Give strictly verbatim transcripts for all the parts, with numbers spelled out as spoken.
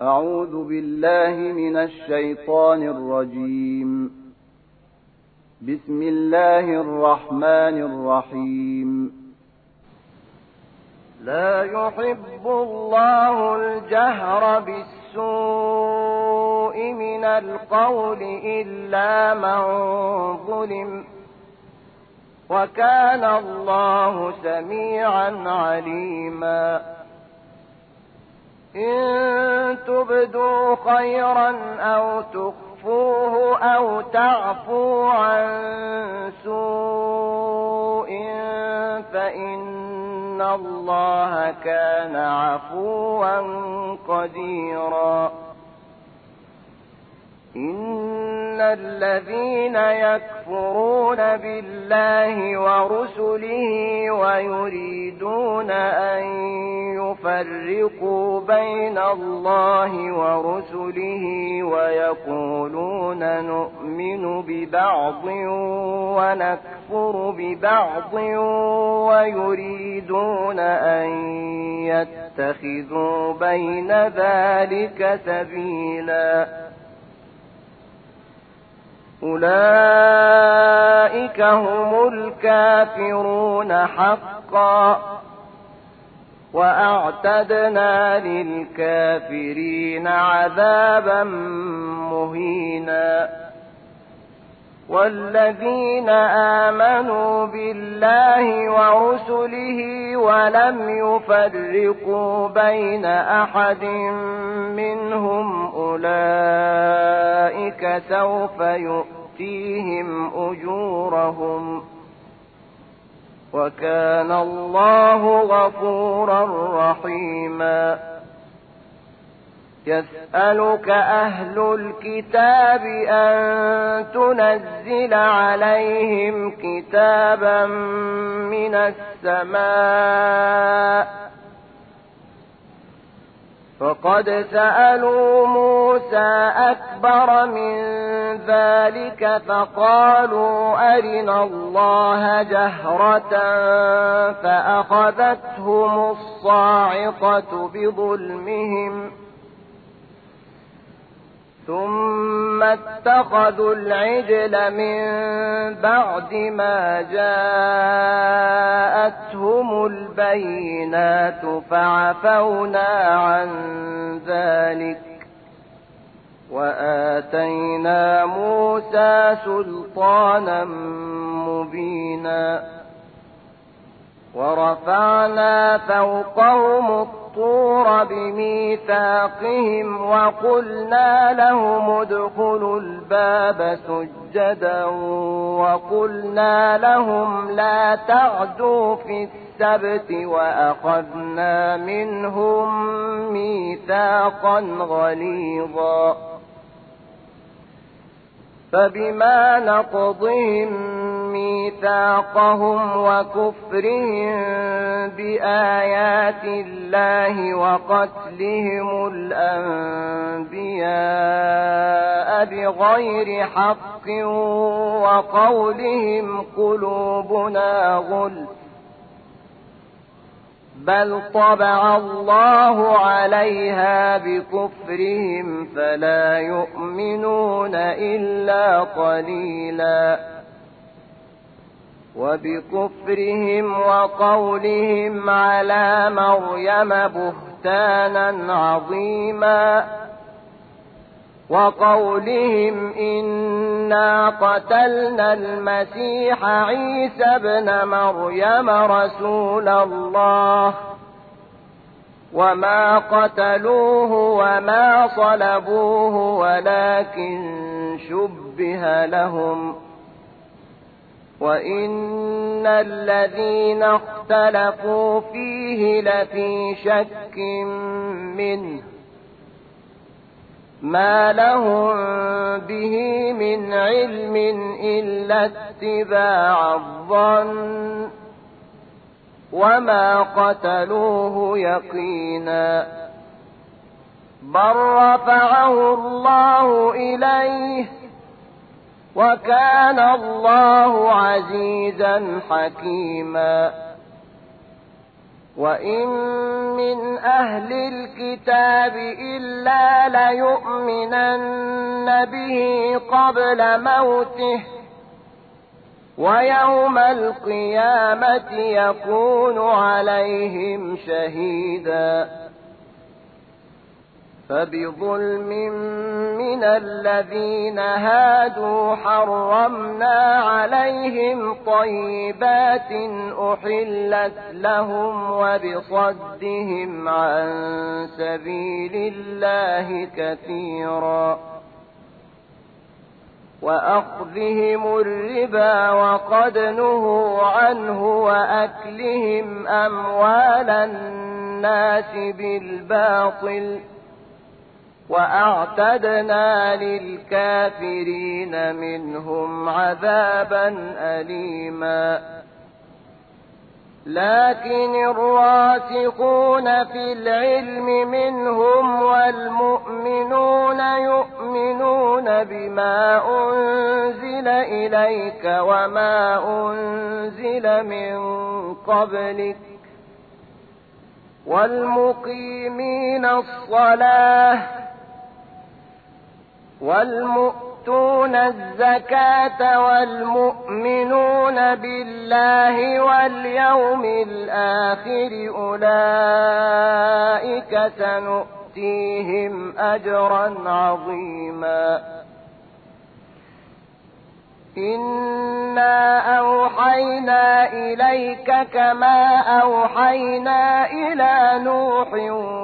أعوذ بالله من الشيطان الرجيم. بسم الله الرحمن الرحيم. لا يحب الله الجهر بالسوء من القول إلا من ظلم، وكان الله سميعا عليما. إن تبدوا خيرا أو تخفوه أو تعفو عن سوء فإن الله كان عفوا قديرا. إن الذين يكفرون بالله ورسله ويريدون أن يفرقوا بين الله ورسله ويقولون نؤمن ببعض ونكفر ببعض ويريدون أن يتخذوا بين ذلك سبيلا، أولئك هم الكافرون حقا، وأعتدنا للكافرين عذابا مهينا. والذين آمنوا بالله ورسله ولم يفرقوا بين أحد منهم أولئك سوف يؤتيهم أجورهم، وكان الله غفورا رحيما. يسألك أهل الكتاب أن تنزل عليهم كتابا من السماء، فقد سألوا موسى أكبر من ذلك فقالوا أرنا الله جهرة فأخذتهم الصاعقة بظلمهم، ثم اتخذوا العجل من بعد ما جاءتهم البينات فعفونا عن ذلك وآتينا موسى سلطانا مبينا. ورفعنا فوقهم الطور بميثاقهم وقلنا لهم ادخلوا الباب سجدا وقلنا لهم لا تعدوا في السبت وأخذنا منهم ميثاقا غليظا. فبما نقضهم ميثاقهم وكفرهم بآيات الله وقتلهم الأنبياء بغير حق وقولهم قلوبنا غلف، بل طبع الله عليها بكفرهم فلا يؤمنون إلا قليلا. وبكفرهم وقولهم على مريم بهتانا عظيما، وقولهم إنا قتلنا المسيح عيسى ابن مريم رسول الله وما قتلوه وما صلبوه ولكن شبه لهم، وإن الذين اختلفوا فيه لفي شك منه ما لهم به من علم إلا اتباع الظن وما قتلوه يقينا، بل رفعه الله إليه وكان الله عزيزا حكيما. وإن من أهل الكتاب إلا ليؤمنن به قبل موته ويوم القيامة يكون عليهم شهيدا فبظلم من الذين هادوا حرمنا عليهم طيبات أحلت لهم وبصدهم عن سبيل الله كثيرا وأخذهم الربا وقد نهوا عنه وأكلهم أموال الناس بالباطل وأعتدنا للكافرين منهم عذابا أليما لكن الراسخون في العلم منهم والمؤمنون يؤمنون بما أنزل إليك وما أنزل من قبلك والمقيمين الصلاة والمؤتون الزكاة والمؤمنون بالله واليوم الآخر أولئك سنؤتيهم أجرا عظيما إنا أوحينا إليك كما أوحينا إلى نوح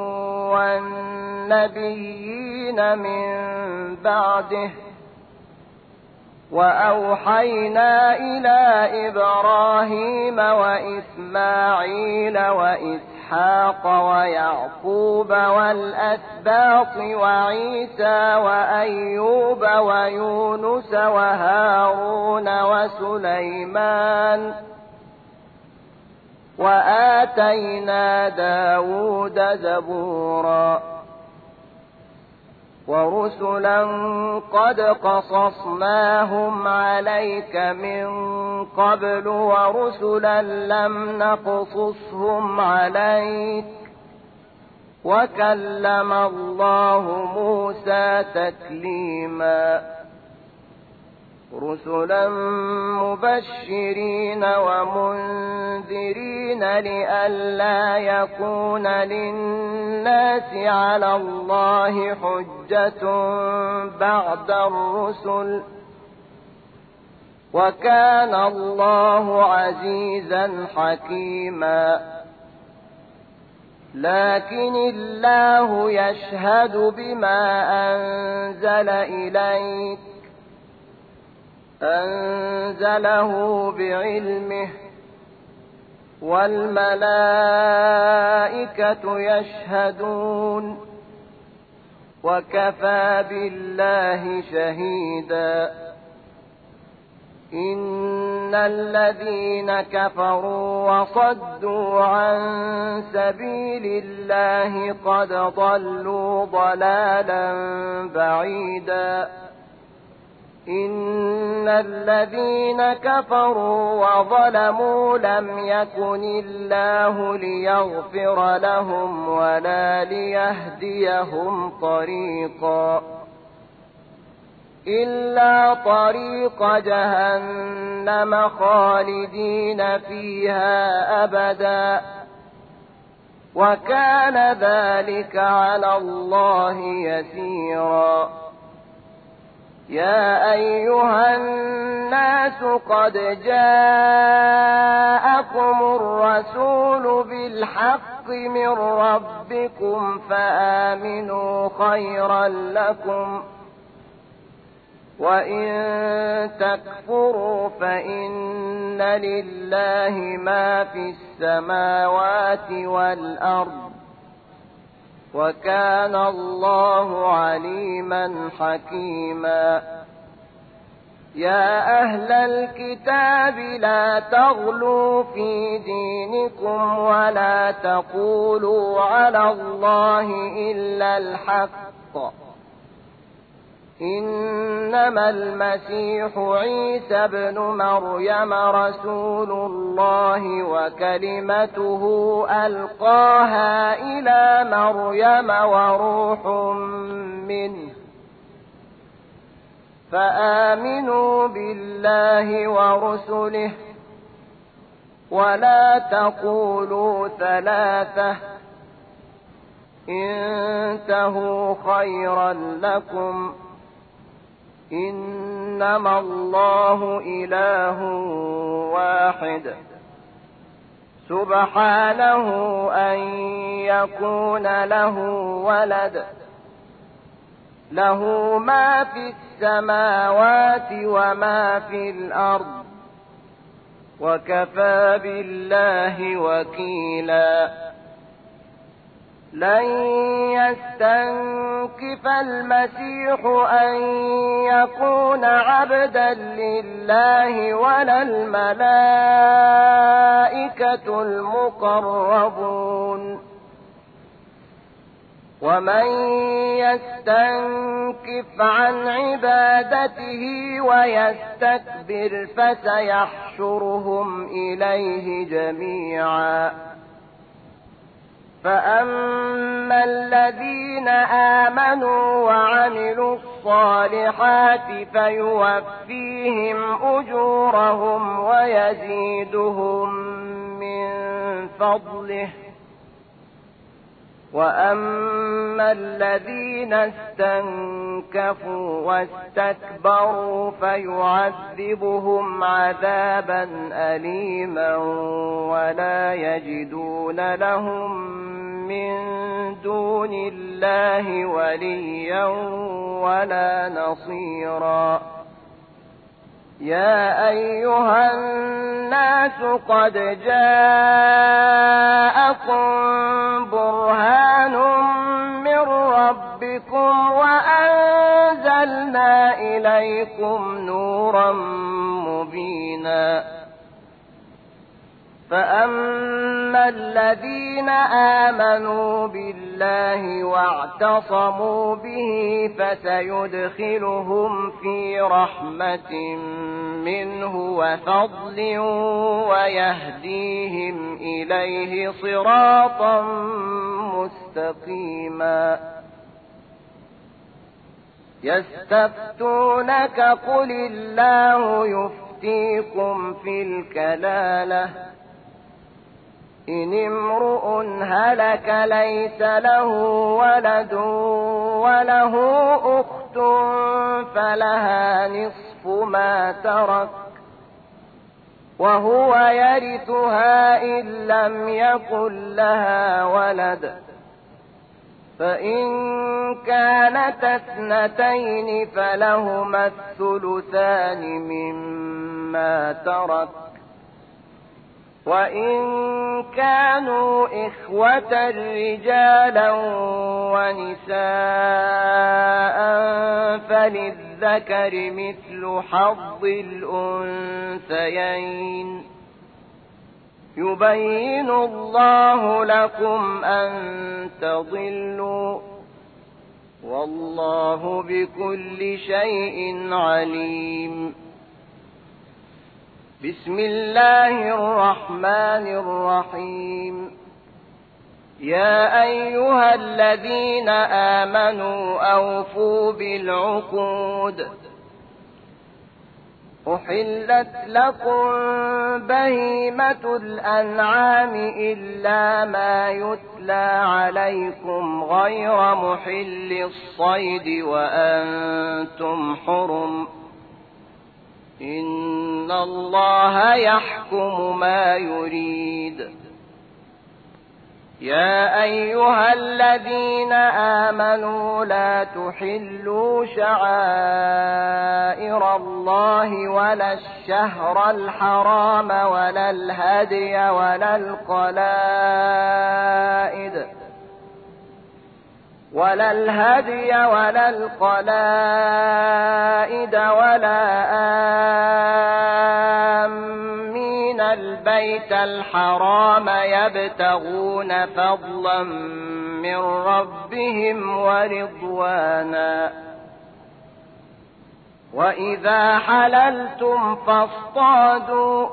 والنبيين من بعده وأوحينا إلى إبراهيم وإسماعيل وإسحاق ويعقوب والأسباط وعيسى وأيوب ويونس وهارون وسليمان وآتينا داود زبورا ورسلا قد قصصناهم عليك من قبل ورسلا لم نقصصهم عليك وكلم الله موسى تكليما رسلا مبشرين ومنذرين لئلا يكون للناس على الله حجة بعد الرسل وكان الله عزيزا حكيما لكن الله يشهد بما أنزل إليك أنزله بعلمه والملائكة يشهدون وكفى بالله شهيدا إن الذين كفروا وصدوا عن سبيل الله قد ضلوا ضلالا بعيدا إن الذين كفروا وظلموا لم يكن الله ليغفر لهم ولا ليهديهم طريقا إلا طريق جهنم خالدين فيها أبدا وكان ذلك على الله يسيرا يا أيها الناس قد جاءكم الرسول بالحق من ربكم فآمنوا خيرا لكم وإن تكفروا فإن لله ما في السماوات والأرض وكان الله عليما حكيما يا أهل الكتاب لا تغلوا في دينكم ولا تقولوا على الله إلا الحق إنما المسيح عيسى بن مريم رسول الله وكلمته ألقاها إلى مريم وروح منه فآمنوا بالله ورسله ولا تقولوا ثلاثة انتهوا خيرا لكم إنما الله إله واحد سبحانه أن يكون له ولد له ما في السماوات وما في الأرض وكفى بالله وكيلا لن يستنكف المسيح أن يكون عبدا لله ولا الملائكة المقربون ومن يستنكف عن عبادته ويستكبر فسيحشرهم إليه جميعا فأما الذين آمنوا وعملوا الصالحات فيوفيهم أجورهم ويزيدهم من فضله وأما الذين استنكفوا واستكبروا فيعذبهم عذابا أليما ولا يجدون لهم من دون الله وليا ولا نصيرا يا أيها الناس قد جاءكم برهان من ربكم وأنزلنا إليكم نورا مبينا فأما الذين آمنوا بالله واعتصموا به فسيدخلهم في رحمة منه وفضل ويهديهم إليه صراطا مستقيما يستفتونك قل الله يفتيكم في الكلالة إن امرؤ هلك ليس له ولد وله أخت فلها نصف ما ترك وهو يرثها إن لم يكن لها ولد فإن كانت اثنتين فلهما الثلثان مما ترك وإن كانوا إخوة رجالا ونساء فللذكر مثل حظ الأنثيين يبين الله لكم أن تضلوا والله بكل شيء عليم بسم الله الرحمن الرحيم يا أيها الذين آمنوا أوفوا بالعقود أحلت لكم بهيمة الأنعام إلا ما يتلى عليكم غير محل الصيد وأنتم حرم إن الله يحكم ما يريد يا أيها الذين آمنوا لا تحلوا شعائر الله ولا الشهر الحرام ولا الهدي ولا القلائد ولا الهدي ولا القلائد ولا آمين البيت الحرام يبتغون فضلا من ربهم ورضوانا وإذا حللتم فاصطادوا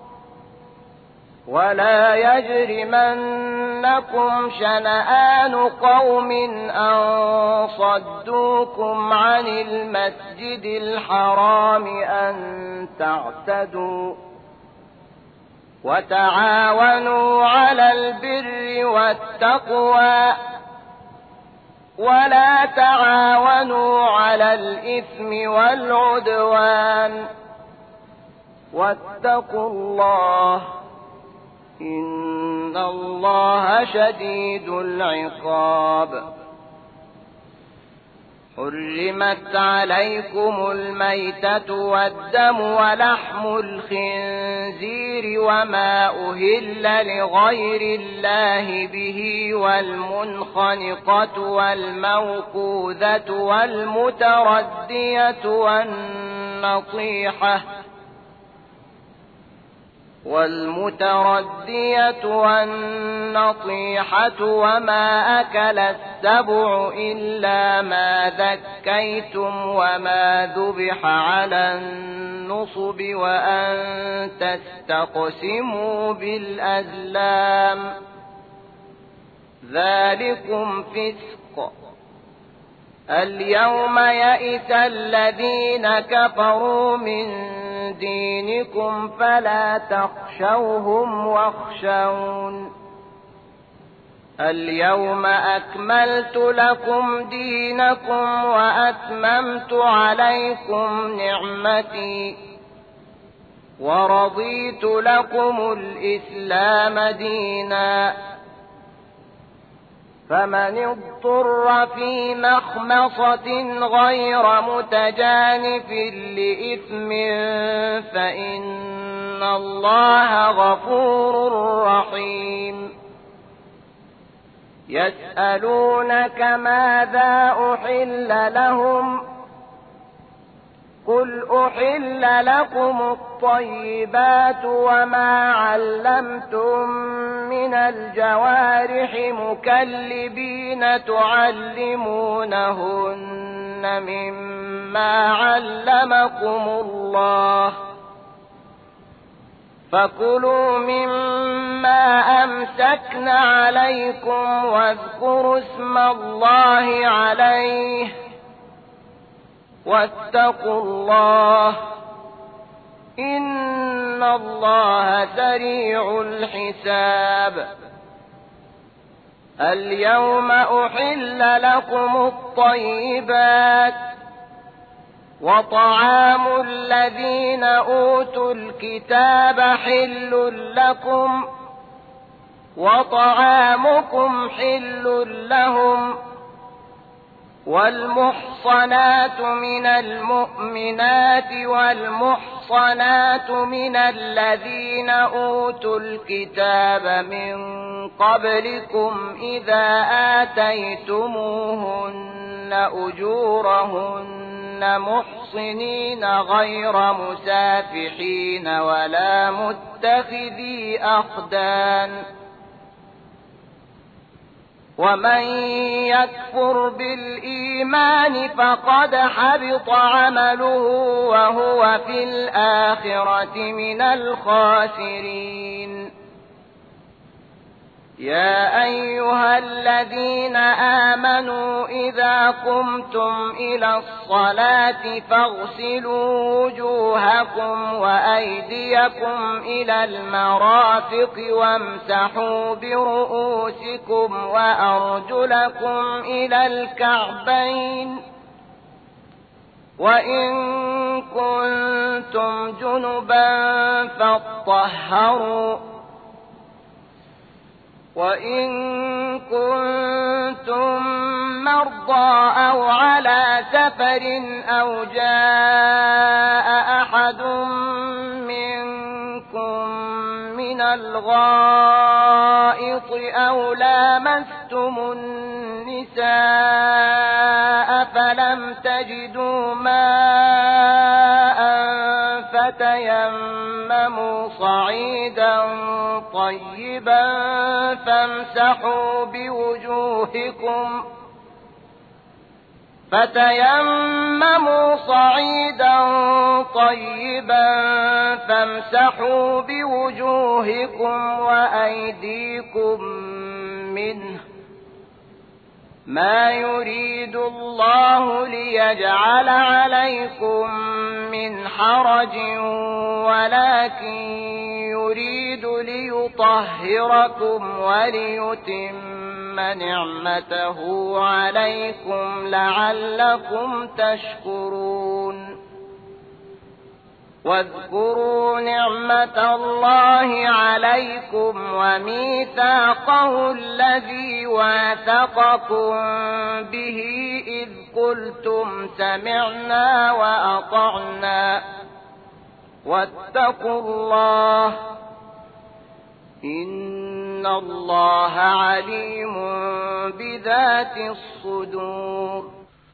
ولا يجرمنكم شنآن قوم أن صدوكم عن المسجد الحرام أن تعتدوا وتعاونوا على البر والتقوى ولا تعاونوا على الإثم والعدوان واتقوا الله إن الله شديد العقاب. حرمت عليكم الميتة والدم ولحم الخنزير وما أهل لغير الله به والمنخنقة والموقوذة والمتردية والنطيحة والمتردية والنطيحة وما أكل السبع إلا ما ذكيتم وما ذبح على النصب وأن تستقسموا بالأزلام ذلكم فسق. اليوم يئس الذين كفروا من دينكم فلا تخشوهم واخشون اليوم أكملت لكم دينكم وأتممت عليكم نعمتي ورضيت لكم الإسلام دينا. فمن اضطر في مخمصة غير متجانف لإثم فإن الله غفور رحيم. يسألونك ماذا أحل لهم قل أحل لكم الطيبات وما علمتم من الجوارح مكلبين تعلمونهن مما علمكم الله فكلوا مما أمسكن عليكم واذكروا اسم الله عليه واتقوا الله إن الله سريع الحساب. اليوم أحل لكم الطيبات وطعام الذين أوتوا الكتاب حل لكم وطعامكم حل لهم والمحصنات من المؤمنات والمحصنات من الذين أوتوا الكتاب من قبلكم إذا آتيتموهن أجورهن محصنين غير مسافحين ولا متخذي أخدان ومن يكفر بالإيمان فقد حبط عمله وهو في الآخرة من الخاسرين. يا أيها الذين آمنوا إذا قمتم إلى الصلاة فاغسلوا وجوهكم وأيديكم إلى المرافق وامسحوا برؤوسكم وأرجلكم إلى الكعبين وإن كنتم جنبا فاطهروا وإن كنتم مرضى أو على سفر أو جاء أحد منكم من الغائط أو لامستم النساء فلم تجدوا ماء فتيمموا صعيدا طيبا فامسحوا بوجوهكم فتيمموا صعيدا طيبا فامسحوا بوجوهكم وأيديكم منه ما يريد الله ليجعل عليكم من حرج ولكن يريد ليطهركم وليتم نعمته عليكم لعلكم تشكرون واذكروا نعمة الله عليكم وميثاقه الذي واثقكم به إذ قلتم سمعنا وأطعنا واتقوا الله إن الله عليم بذات الصدور.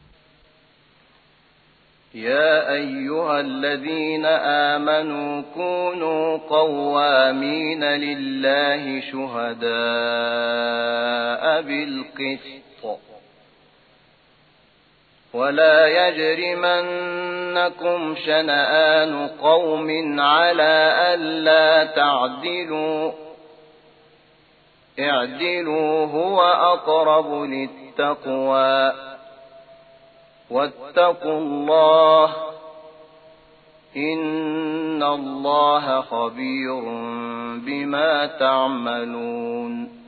يا أيها الذين آمنوا كونوا قوامين لله شهداء بالقسط ولا يجرمنكم شنآن قوم على ألا تعدلوا اعدلوا هو أقرب للتقوى واتقوا الله إن الله خبير بما تعملون.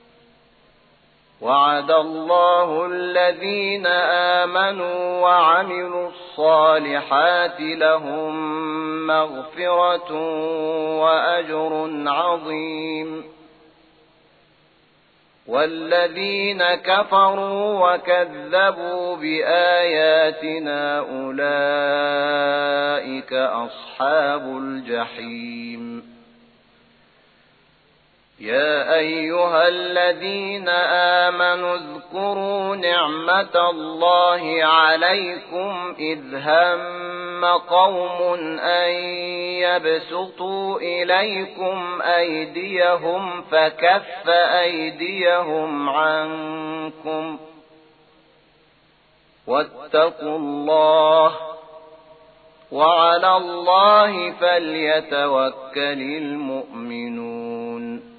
وعد الله الذين آمنوا وعملوا الصالحات لهم مغفرة وأجر عظيم. والذين كفروا وكذبوا بآياتنا أولئك أصحاب الجحيم. يا أيها الذين آمنوا اذكروا نعمة الله عليكم إذ هم قوم أن يبسطوا إليكم أيديهم فكف أيديهم عنكم واتقوا الله وعلى الله فليتوكل المؤمنون.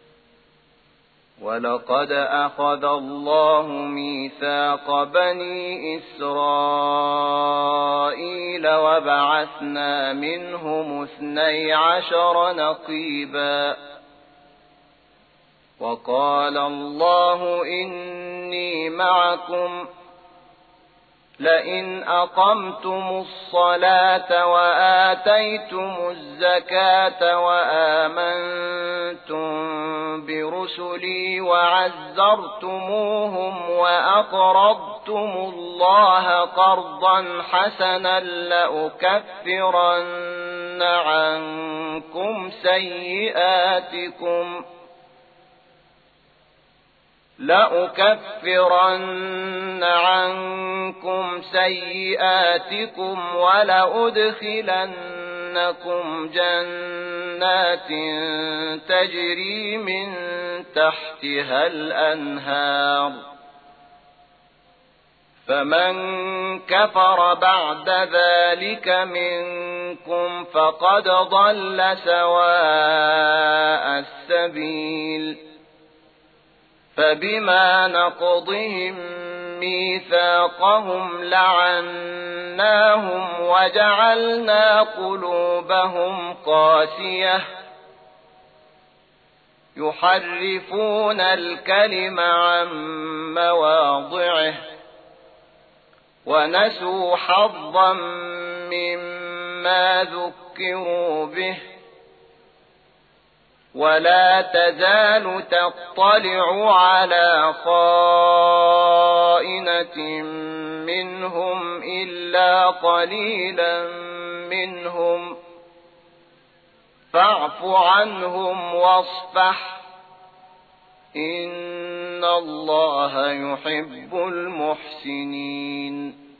ولقد أخذ الله ميثاق بني إسرائيل وبعثنا منهم اثني عشر نقيبا وقال الله إني معكم لئن أقمتم الصلاة وآتيتم الزكاة وآمنتم برسلي وعزرتموهم وأقرضتم الله قرضا حسنا لأكفرن عنكم سيئاتكم لأكفرن عنكم سيئاتكم ولأدخلنكم جنات تجري من تحتها الأنهار فمن كفر بعد ذلك منكم فقد ضل سواء السبيل. فبما نقضهم ميثاقهم لعناهم وجعلنا قلوبهم قاسية يحرفون الكلم عن مواضعه ونسوا حظا مما ذكروا به ولا تزال تطلع على خائنة منهم إلا قليلا منهم فاعف عنهم واصفح إن الله يحب المحسنين.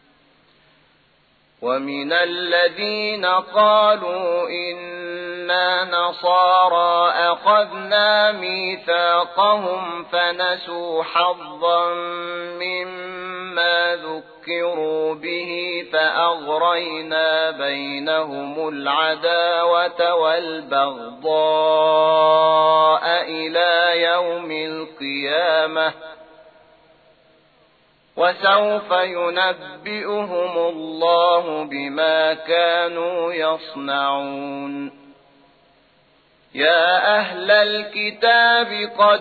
ومن الذين قالوا إنا نصارى أخذنا ميثاقهم فنسوا حظا مما ما ذكروا به فأغرينا بينهم العداوة والبغضاء إلى يوم القيامة وسوف ينبئهم الله بما كانوا يصنعون يا أهل الكتاب قد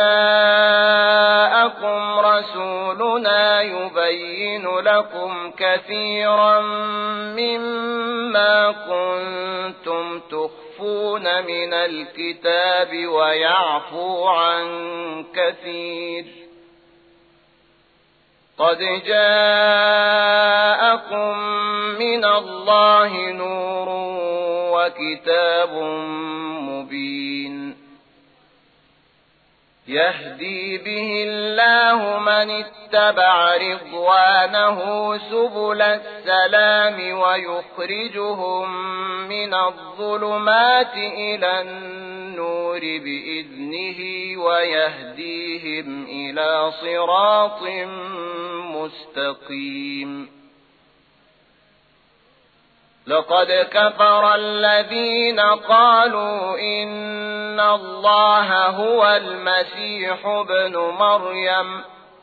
جاءكم رسولنا يبين لكم كثيرا مما كنتم تخفون من الكتاب ويعفو عن كثير قد جاءكم من الله نور وكتاب مبين يهدي به الله من اتبع رضوانه سبل السلام ويخرجهم من الظلمات إلى النور بإذنه ويهديهم إلى صراط مستقيم لقد كفر الذين قالوا إن الله هو المسيح ابن مريم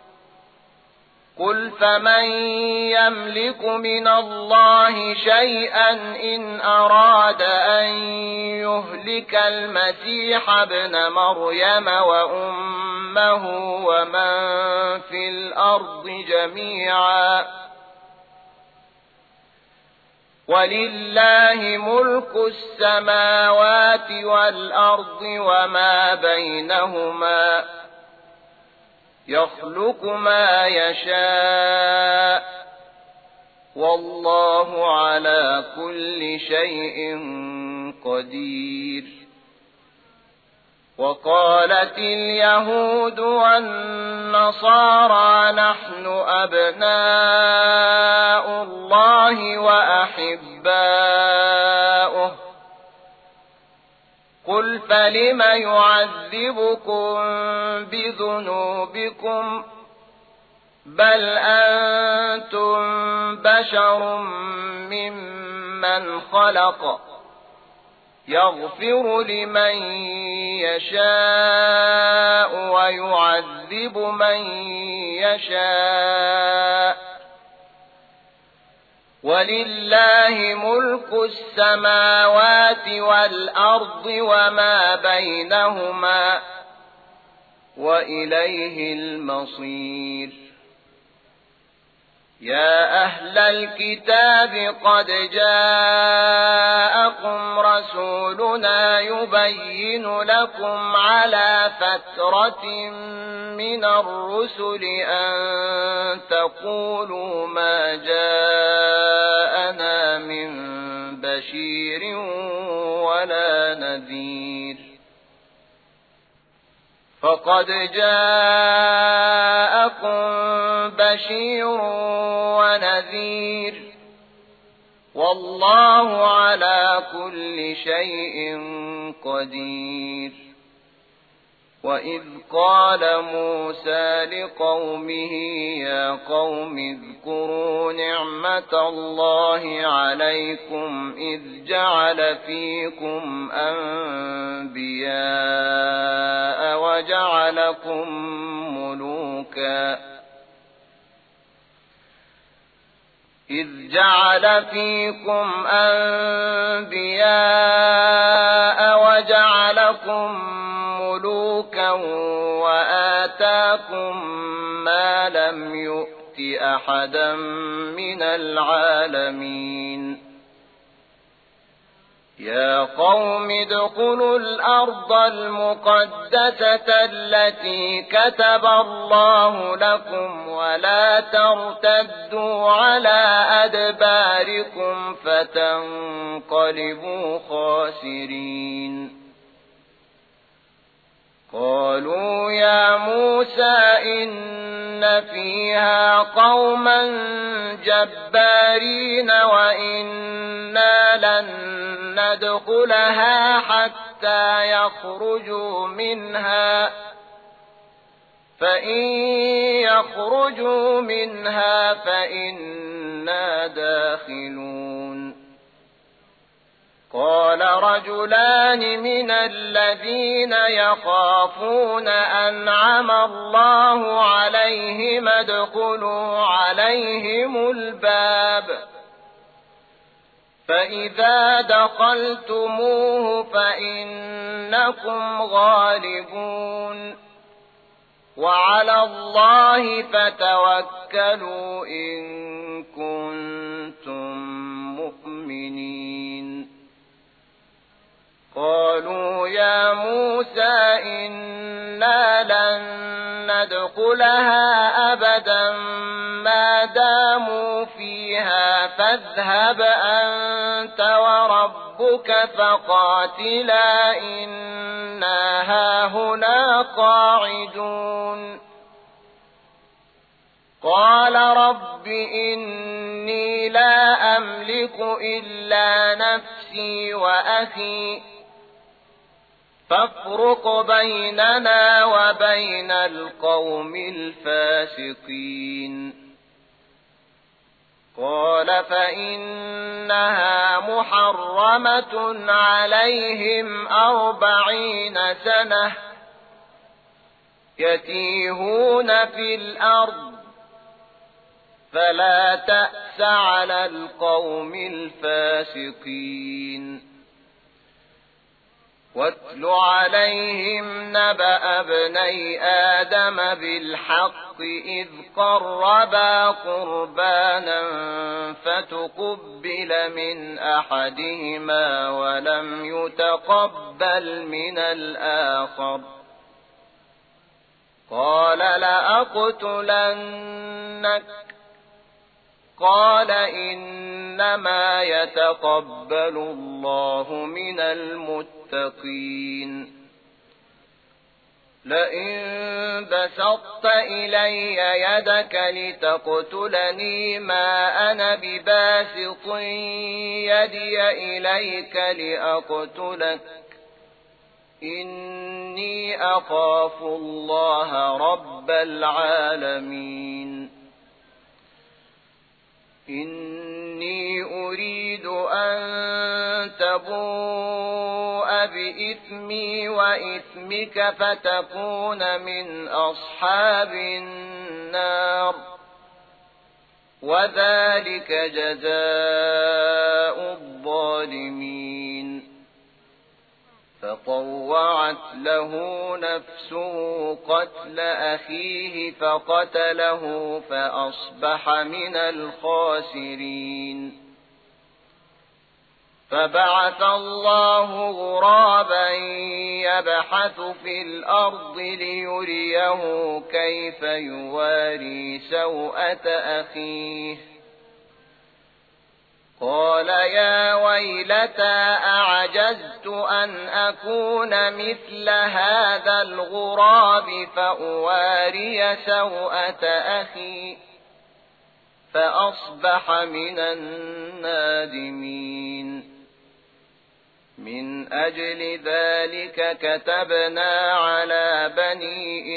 قل فمن يملك من الله شيئا إن أراد أن يهلك المسيح ابن مريم وأمه ومن في الأرض جميعا ولله ملك السماوات والأرض وما بينهما يخلق ما يشاء والله على كل شيء قدير وقالت اليهود والنصارى نحن أبناء الله وأحباؤه قل فلم يعذبكم بذنوبكم بل أنتم بشر ممن خلق يغفر لمن يشاء ويعذب من يشاء ولله ملك السماوات والأرض وما بينهما وإليه المصير يا أهل الكتاب قد جاءكم رسولنا يبين لكم على فترة من الرسل أن تقولوا ما جاءنا من بشير ولا نذير فقد جاءكم بشير ونذير والله على كل شيء قدير وإذ قال موسى لقومه يا قوم اذكروا نعمة الله عليكم إذ جعل فيكم أنبياء وجعلكم ملوكا إذ جعل فيكم أنبياء وجعلكم ملوكا وآتاكم ما لم يؤت أحدا من العالمين يا قوم ادخلوا الأرض المقدسة التي كتب الله لكم ولا ترتدوا على أدباركم فتنقلبوا خاسرين قالوا يا موسى إن فيها قوما جبارين وإنا لن ندخلها حتى يخرجوا منها فإن يخرجوا منها فإنا داخلون قال رجلان من الذين يخافون أنعم الله عليهم ادخلوا عليهم الباب فإذا دخلتموه فإنكم غالبون وعلى الله فتوكلوا إن كنتم مؤمنين قالوا يا موسى إنا لن ندخلها أبدا ما داموا فيها فاذهب أنت وربك فقاتلا إنا هاهنا قاعدون قال رب إني لا أملك إلا نفسي وأخي فافرق بيننا وبين القوم الفاسقين قال فإنها محرمة عليهم أربعين سنة يتيهون في الأرض فلا تأس على القوم الفاسقين واتل عليهم نبأ ابني آدم بالحق إذ قربا قربانا فتقبل من أحدهما ولم يتقبل من الآخر قال لأقتلنك قال إنما يتقبل الله من المتقين لئن بسطت إلي يدك لتقتلني ما أنا بباسط يدي إليك لأقتلك إني أخاف الله رب العالمين إني أريد أن تبوء بإثمي وإثمك فتكون من أصحاب النار وذلك جزاء الظالمين فطوعت له نفسه قتل أخيه فقتله فأصبح من الخاسرين فبعث الله غرابا يبحث في الأرض ليريه كيف يواري سوءة أخيه قال يا ويلتى أعجزت أن أكون مثل هذا الغراب فأواري سوءة أخي فأصبح من النادمين من أجل ذلك كتبنا على بني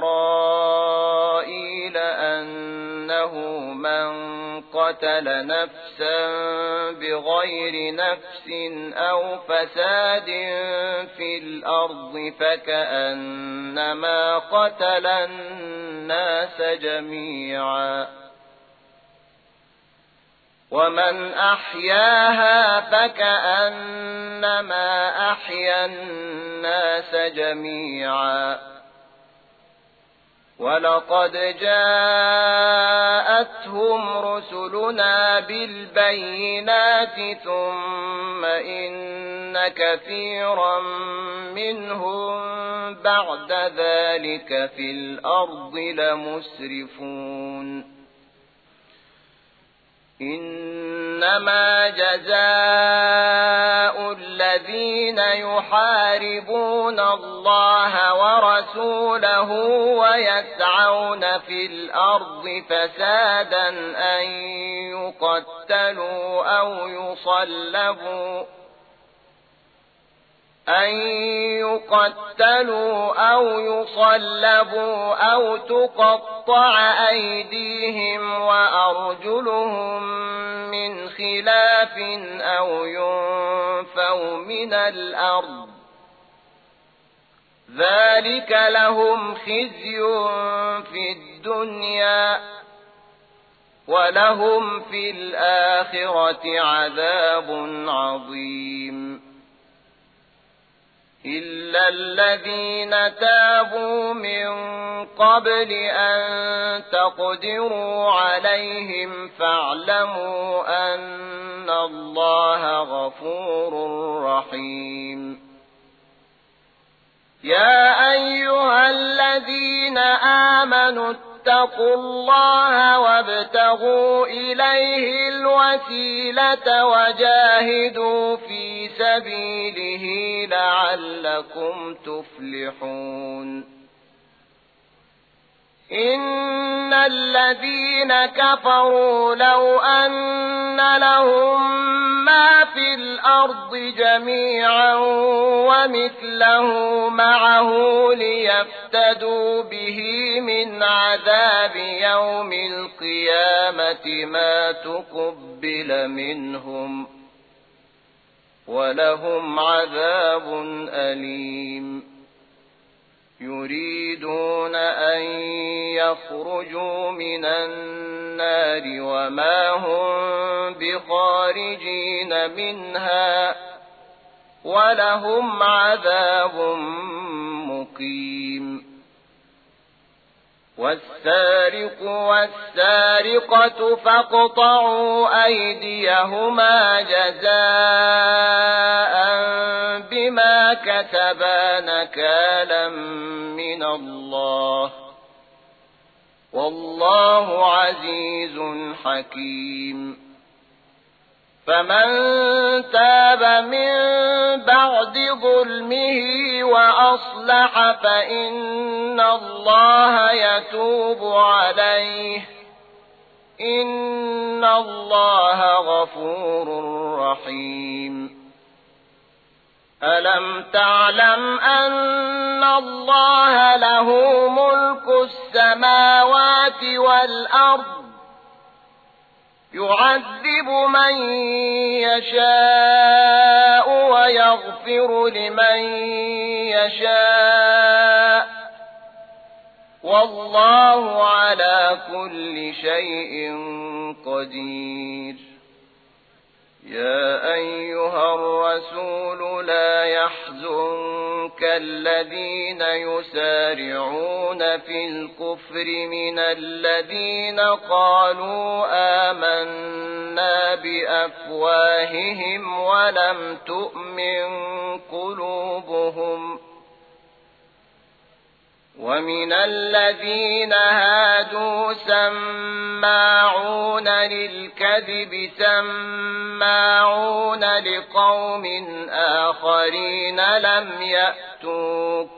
إسرائيل أنه من قتل نفسا بغير نفس أو فساد في الأرض فكأنما قتل الناس جميعا ومن أحياها فكأنما أحيا الناس جميعا ولقد جاءتهم رسلنا بالبينات ثم إن كثيرا منهم بعد ذلك في الأرض لمسرفون إنما جزاء الذين يحاربون الله ورسوله ويسعون في الأرض فسادا أن يقتلوا أو يصلبوا أن يقتلوا أو يصلبوا أو تقطع أيديهم وأرجلهم من خلاف أو ينفوا من الأرض ذلك لهم خزي في الدنيا ولهم في الآخرة عذاب عظيم إلا الذين تابوا من قبل أن تقدروا عليهم فاعلموا أن الله غفور رحيم يا أيها الذين آمنوا اتقوا الله وابتغوا إليه الوسيلة وجاهدوا في سبيله لعلكم تفلحون إن الذين كفروا لو أن لهم ما في الأرض جميعا ومثله معه ليفتدوا به من عذاب يوم القيامة ما تقبل منهم ولهم عذاب أليم يريدون أن يخرجوا من النار وما هم بخارجين منها ولهم عذاب مقيم والسارق والسارقة فاقطعوا أيديهما جزاء بما كسبا نكالا من الله والله عزيز حكيم فمن تاب من بعد ظلمه وأصلح فإن الله يتوب عليه إن الله غفور رحيم ألم تعلم أن الله له ملك السماوات والأرض يعذب من يشاء ويغفر لمن يشاء والله على كل شيء قدير يا أيها الرسول لا يحزنك الذين يسارعون في الكفر من الذين قالوا آمنا بأفواههم ولم تؤمن قلوبهم ومن الذين هادوا سماعون للكذب سماعون لقوم آخرين لم يأتوك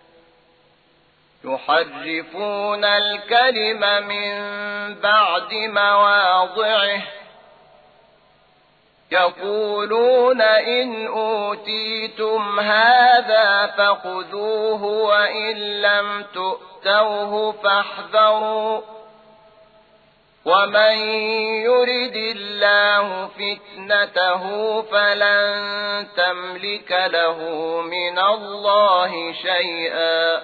يحرفون الكلم من بعد مواضعه يقولون إن أوتيتم هذا فخذوه وإن لم تؤتوه فاحذروا ومن يرد الله فتنته فلن تملك له من الله شيئا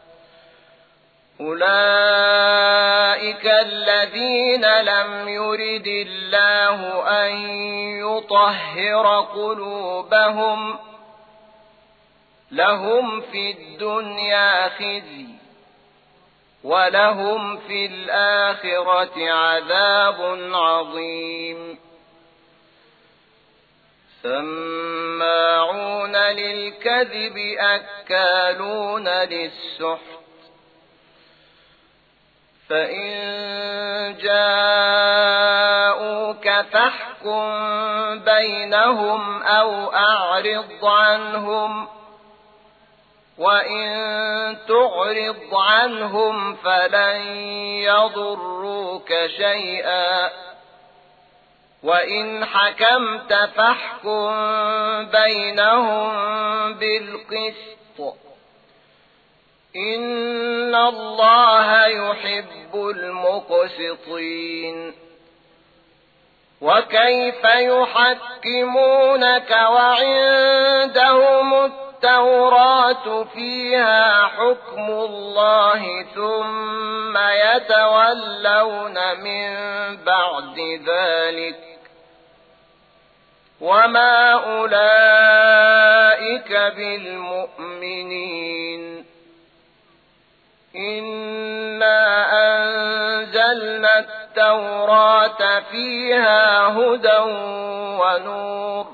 أولئك الذين لم يرد الله أن يطهر قلوبهم لهم في الدنيا خزي ولهم في الآخرة عذاب عظيم سماعون للكذب أكالون للسحت فإن جاءوك فاحكم بينهم أو أعرض عنهم وإن تعرض عنهم فلن يضروك شيئا وإن حكمت فاحكم بينهم بالقسط إن الله يحب المقسطين وكيف يحكمونك وعندهم التوراة فيها حكم الله ثم يتولون من بعد ذلك وما أولئك بالمؤمنين إنا أنزلنا التوراة فيها هدى ونور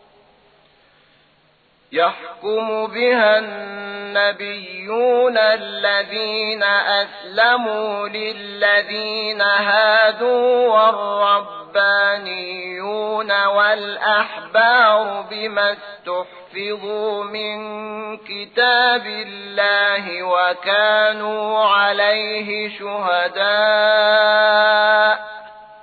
يحكم بها النبيون الذين أسلموا للذين هادوا والربانيون والأحبار بما استحفظوا من كتاب الله وكانوا عليه شهداء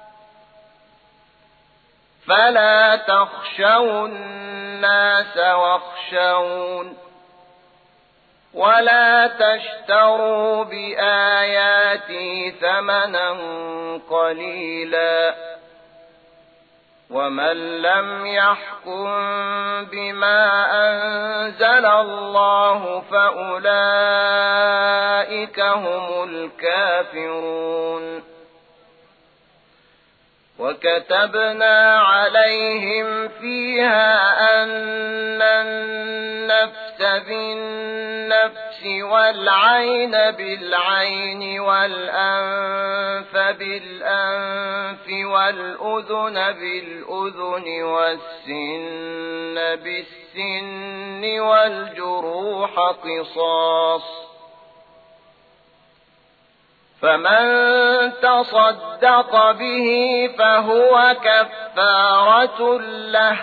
فلا تخشوا الناس واخشون ولا تشتروا بآياتي ثمنا قليلا ومن لم يحكم بما أنزل الله فأولئك هم الكافرون وكتبنا عليهم فيها أن النفس بالنفس والعين بالعين والأنف بالأنف والأذن بالأذن والسن بالسن والجروح قصاص فمن تصدق به فهو كفارة له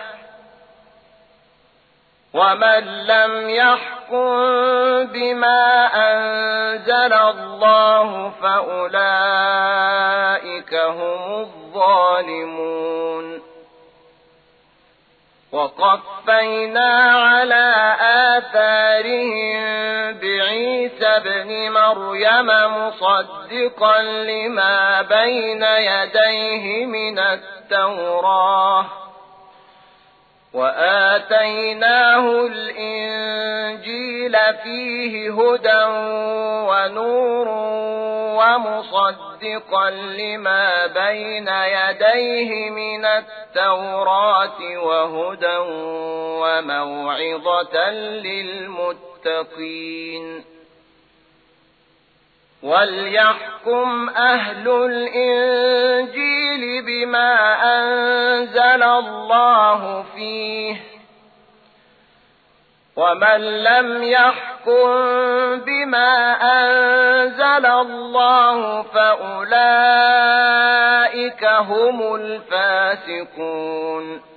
ومن لم يحكم بما أنزل الله فأولئك هم الظالمون وقفينا على آثارهم بعيسى ابن مريم مصدقا لما بين يديه من التوراة وآتيناه الإنجيل فيه هدى ونور ومصدقا لما بين يديه من التوراة وهدى وموعظة للمتقين وليحكم أهل الإنجيل بما أنزل الله فيه ومن لم يحكم بما أنزل الله فأولئك هم الفاسقون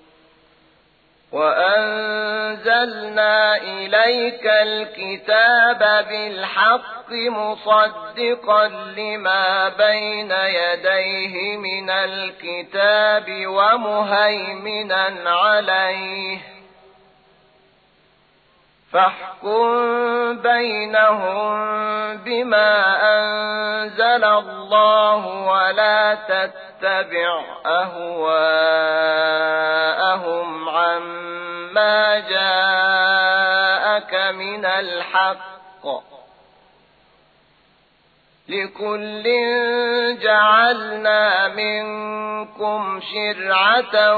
وأنزلنا إليك الكتاب بالحق مصدقا لما بين يديه من الكتاب ومهيمنا عليه فاحكم بينهم بما أنزل الله ولا تتبع أهواءهم عما جاءك من الحق لكل جعلنا منكم شرعة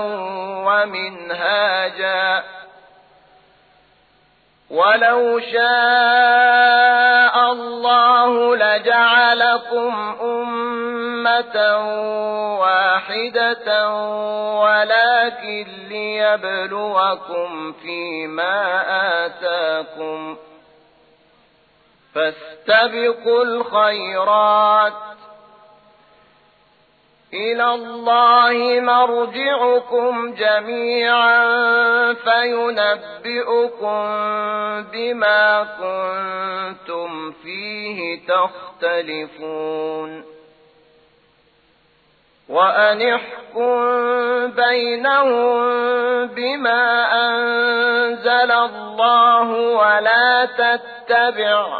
ومنهاجا ولو شاء الله لجعلكم أمة واحدة ولكن ليبلوكم فيما آتاكم فاستبقوا الخيرات إلى الله مرجعكم جميعا فينبئكم بما كنتم فيه تختلفون وأن احكموا واحكم بينهم بما أنزل الله ولا تتبع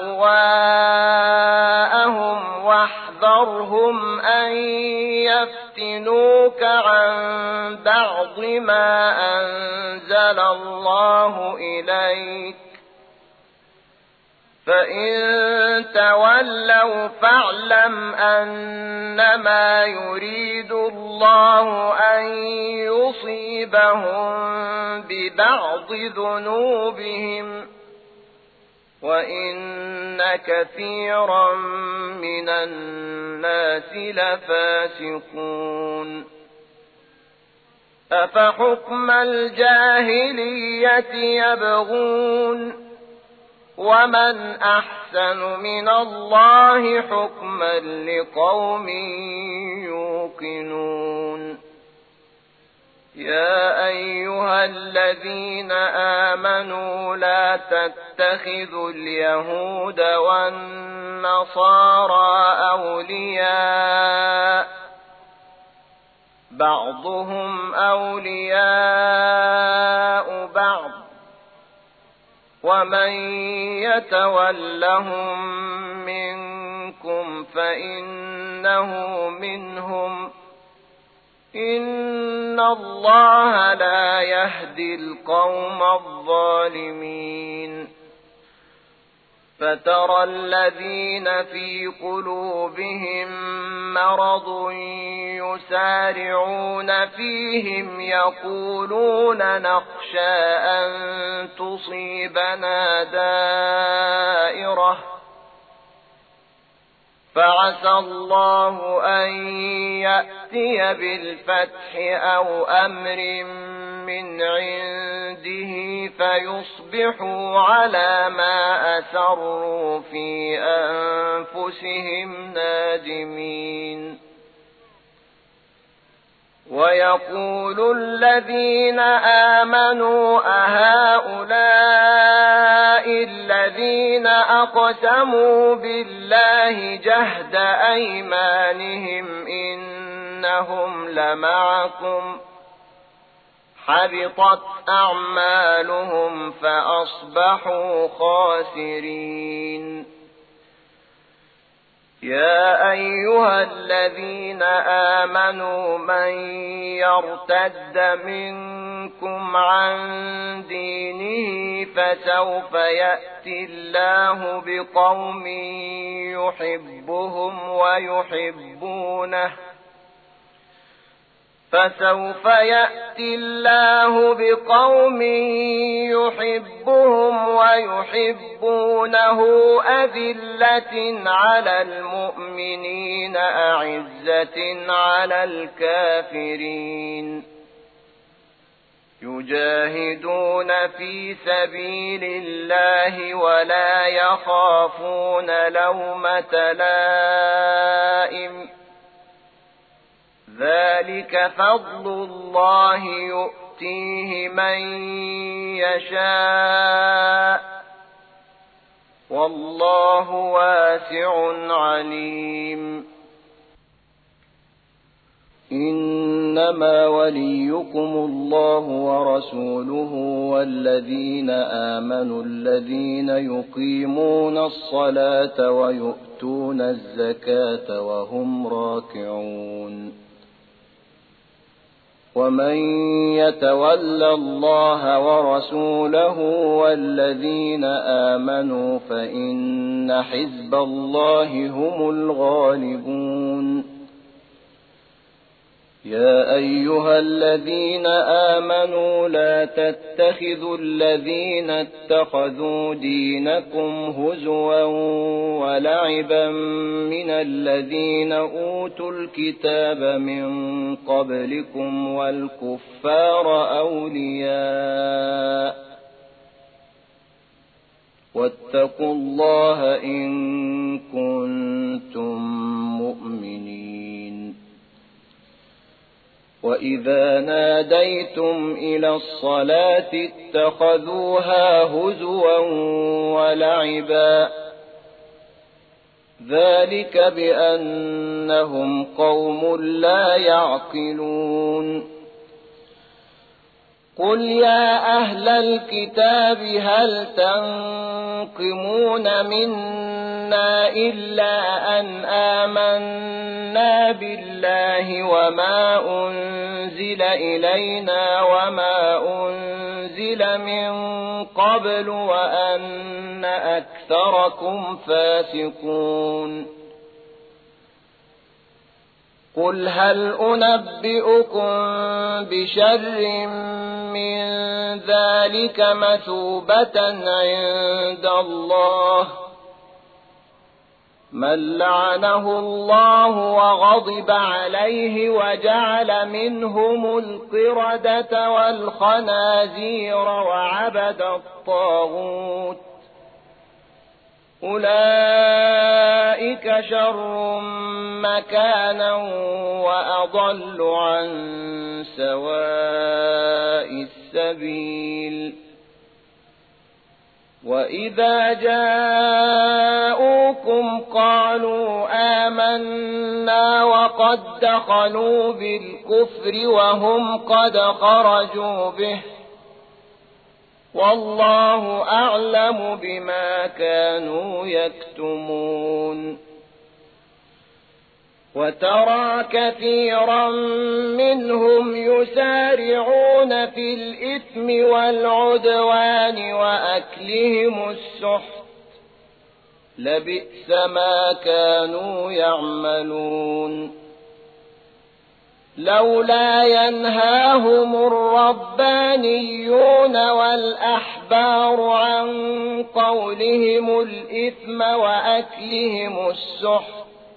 أهواءهم واحذرهم أن يفتنوك عن بعض ما أنزل الله إليك فإن تولوا فاعلم أنما يريد الله أن يصيبهم ببعض ذنوبهم وإن كثيرا من الناس لفاسقون أفحكم الجاهلية يبغون ومن أحسن من الله حكما لقوم يوقنون يا أيها الذين آمنوا لا تتخذوا اليهود والنصارى أولياء بعضهم أولياء بعض ومن يتولهم منكم فإنه منهم إن الله لا يهدي القوم الظالمين فترى الذين في قلوبهم مرض يسارعون فيهم يقولون نخشى أن تصيبنا دائرة فعسى الله أن يأتي بالفتح أو أمر من عنده فيصبحوا على ما أسروا في أنفسهم نادمين ويقول الذين آمنوا أهؤلاء الذين أقسموا بالله جهد أيمانهم إنهم لمعكم حبطت أعمالهم فأصبحوا خاسرين يا أيها الذين آمنوا من يرتد منكم عن دينه فسوف يأتي الله بقوم يحبهم ويحبونه فسوف يأتي الله بقوم يحبهم ويحبونه أذلة على المؤمنين أعزة على الكافرين يجاهدون في سبيل الله ولا يخافون لومة لائم ذلك فضل الله يؤتيه من يشاء والله واسع عليم إنما وليكم الله ورسوله والذين آمنوا الذين يقيمون الصلاة ويؤتون الزكاة وهم راكعون ومن يتول الله ورسوله والذين آمنوا فإن حزب الله هم الغالبون يا أيها الذين آمنوا لا تتخذوا الذين اتخذوا دينكم هزوا ولعبا من الذين أوتوا الكتاب من قبلكم والكفار أولياء واتقوا الله إن كنتم مؤمنين وإذا ناديتم إلى الصلاة اتخذوها هزوا ولعبا ذلك بأنهم قوم لا يعقلون قل يا أهل الكتاب هل تنقمون منا إلا أن آمنا بالله وما أنزل إلينا وما أنزل من قبل وأن أكثركم فاسقون قل هل أنبئكم بشر من ذلك مثوبة عند الله من لعنه الله وغضب عليه وجعل منهم القردة والخنازير وعبد الطاغوت أولئك شر مكانا وأضل عن سواء السبيل وإذا جاءوكم قالوا آمنا وقد دخلوا بالكفر وهم قد خرجوا به والله أعلم بما كانوا يكتمون وترى كثيرا منهم يسارعون في الإثم والعدوان وأكلهم السحت لبئس ما كانوا يعملون لولا ينهاهم الربانيون والأحبار عن قولهم الإثم وأكلهم السحت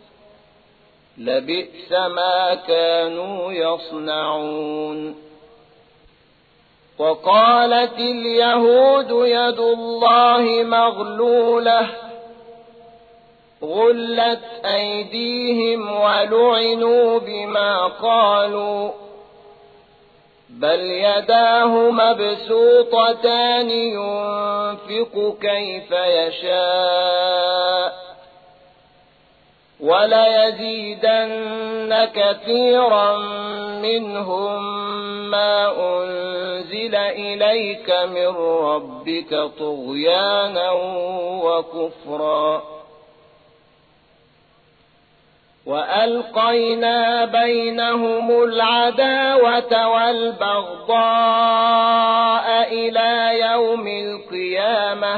لبئس ما كانوا يصنعون وقالت اليهود يد الله مغلولة غلت أيديهم ولعنوا بما قالوا بل يداه مبسوطتان ينفق كيف يشاء وليزيدن كثيرا منهم ما أنزل إليك من ربك طغيانا وكفرا وألقينا بينهم العداوة والبغضاء إلى يوم القيامة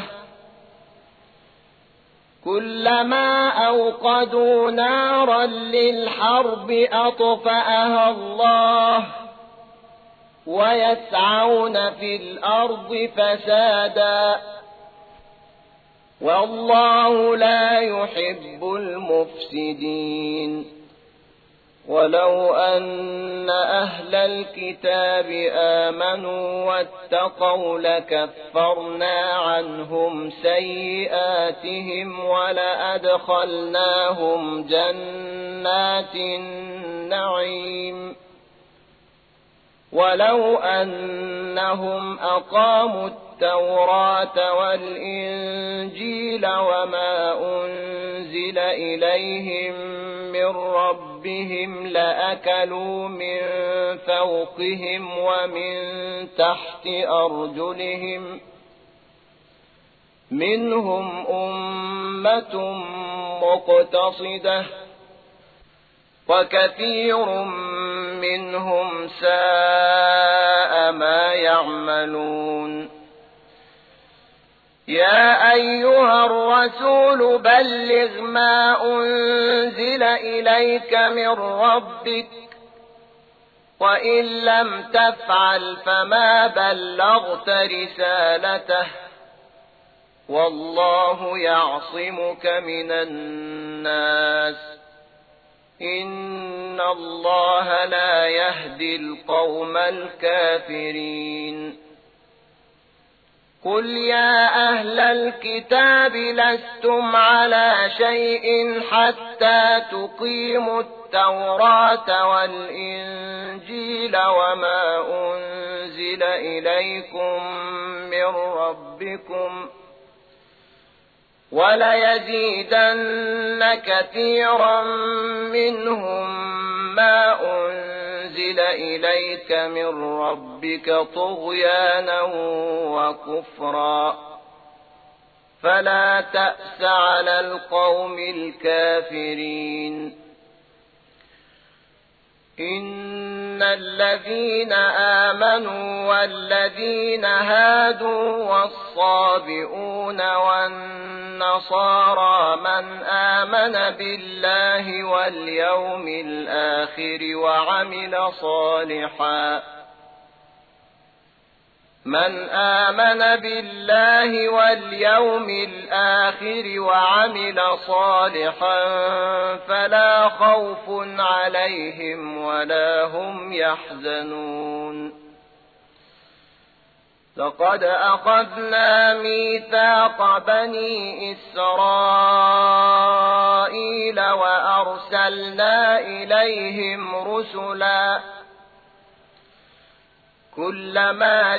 كلما أوقدوا نارا للحرب أطفأها الله ويسعون في الأرض فسادا والله لا يحب المفسدين ولو أن أهل الكتاب آمنوا واتقوا لكفرنا عنهم سيئاتهم ولأدخلناهم جنات النعيم ولو أنهم أقاموا التوراة والإنجيل وما أنزل إليهم من ربهم لأكلوا من فوقهم ومن تحت أرجلهم منهم أمة مقتصدة وكثير منهم ساء ما يعملون يا أيها الرسول بلغ ما أنزل إليك من ربك وإن لم تفعل فما بلغت رسالته والله يعصمك من الناس إن الله لا يهدي القوم الكافرين قل يا أهل الكتاب لستم على شيء حتى تقيموا التوراة والإنجيل وما أنزل إليكم من ربكم وليزيدن كثيرا منهم ما أنزل إليك من ربك طغيانا وكفرا فلا تأس على القوم الكافرين إن الذين آمنوا والذين هادوا والصابئون والنصارى من آمن بالله واليوم الآخر وعمل صالحا من آمن بالله واليوم الآخر وعمل صالحا فلا خوف عليهم ولا هم يحزنون لقد أخذنا ميثاق بني إسرائيل وأرسلنا إليهم رسلا كلما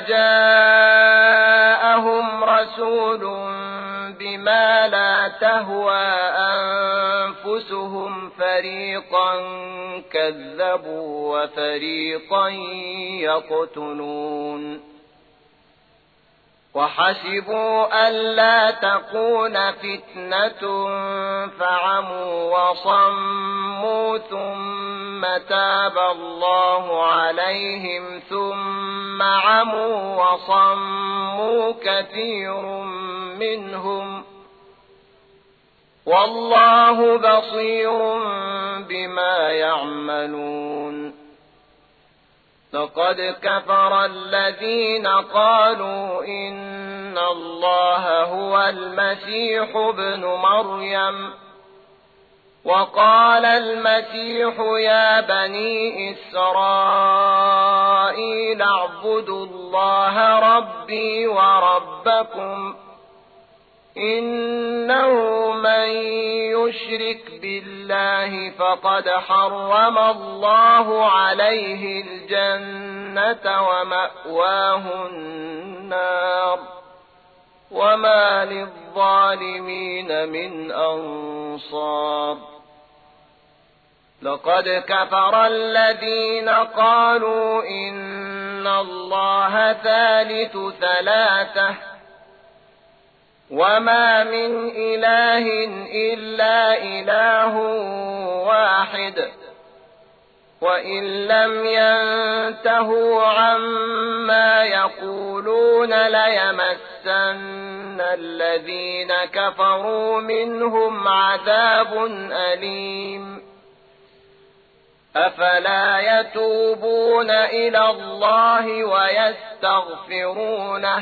جاءهم رسول بما لا تهوى أنفسهم فريقا كذبوا وفريقا يقتلون وحسبوا ألا تكون فتنة فعموا وصموا ثم تاب الله عليهم ثم عموا وصموا كثير منهم والله بصير بما يعملون لقد كفر الذين قالوا إن الله هو المسيح ابن مريم وقال المسيح يا بني إسرائيل اعبدوا الله ربي وربكم إنه من يشرك بالله فقد حرم الله عليه الجنة ومأواه النار وما للظالمين من أنصار لقد كفر الذين قالوا إن الله ثالث ثلاثة وما من إله إلا إله واحد وإن لم ينتهوا عما يقولون ليمسن الذين كفروا منهم عذاب أليم أفلا يتوبون إلى الله ويستغفرونه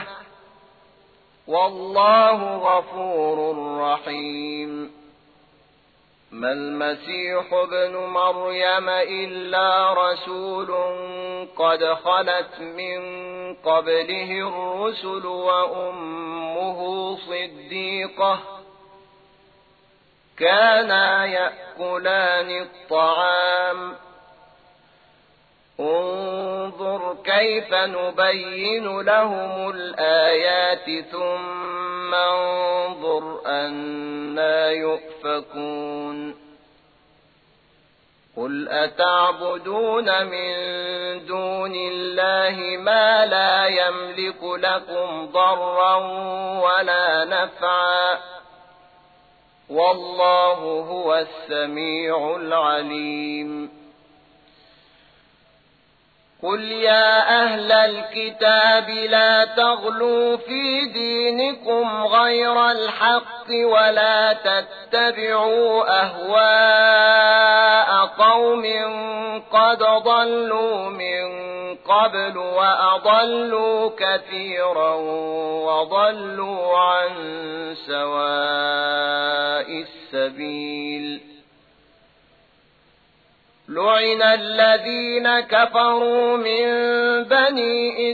والله غفور رحيم ما المسيح ابن مريم إلا رسول قد خلت من قبله الرسل وأمه صديقة كانا يأكلان الطعام انظر كيف نبين لهم الآيات ثم انظر أنا يؤفكون قل أتعبدون من دون الله ما لا يملك لكم ضرا ولا نفعا والله هو السميع العليم قل يا أهل الكتاب لا تغلوا في دينكم غير الحق ولا تتبعوا أهواء قوم قد ضلوا من قبل وأضلوا كثيرا وضلوا عن سواء السبيل لعن الذين كفروا من بني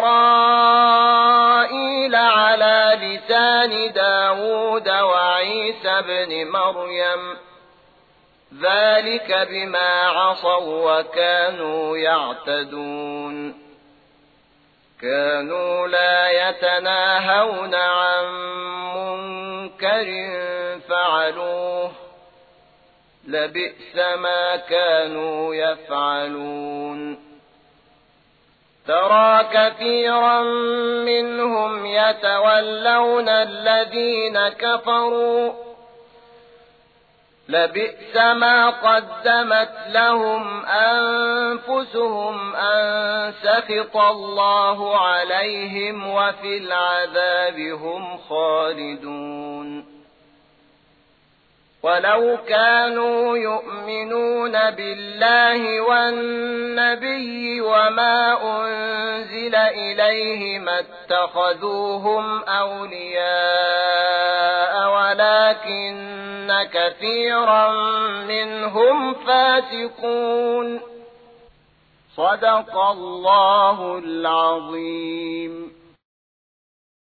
إسرائيل على لسان داود وعيسى بن مريم ذلك بما عصوا وكانوا يعتدون كانوا لا يتناهون عن منكر فعلوه لبئس ما كانوا يفعلون ترى كثيرا منهم يتولون الذين كفروا لبئس ما قدمت لهم أنفسهم أن سخط الله عليهم وفي العذاب هم خالدون ولو كانوا يؤمنون بالله والنبي وما أنزل إليه ما اتخذوهم أولياء ولكن كثيرا منهم فاسقون صدق الله العظيم.